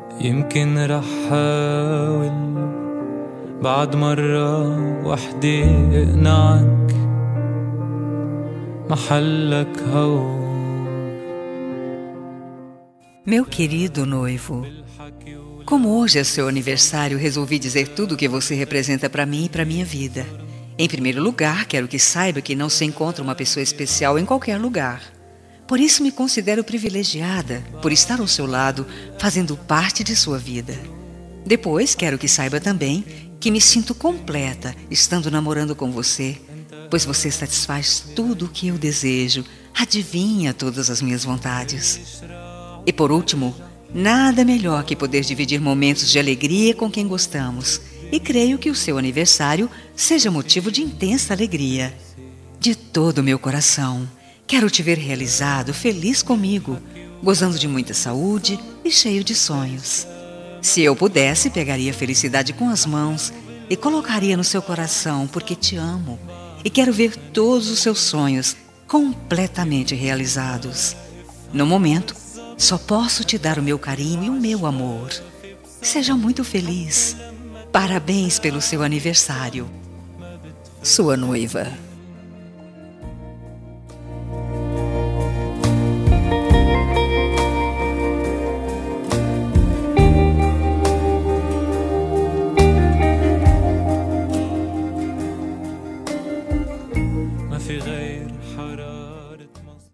يمكن رح حاول بعد مرة وحدة اقنعك محلك هون. Meu querido noivo, como hoje é seu aniversário, resolvi dizer tudo o que você representa para mim e para minha vida. Em primeiro lugar, quero que saiba que não se encontra uma pessoa especial em qualquer lugar. Por isso me considero privilegiada por estar ao seu lado, fazendo parte de sua vida. Depois, quero que saiba também que me sinto completa estando namorando com você, pois você satisfaz tudo o que eu desejo, adivinha todas as minhas vontades. E por último, nada melhor que poder dividir momentos de alegria com quem gostamos, e creio que o seu aniversário seja motivo de intensa alegria. De todo o meu coração, quero te ver realizado, feliz comigo, gozando de muita saúde e cheio de sonhos. Se eu pudesse, pegaria a felicidade com as mãos e colocaria no seu coração, porque te amo e quero ver todos os seus sonhos completamente realizados. No momento, só posso te dar o meu carinho e o meu amor. Seja muito feliz. Parabéns pelo seu aniversário. Sua noiva.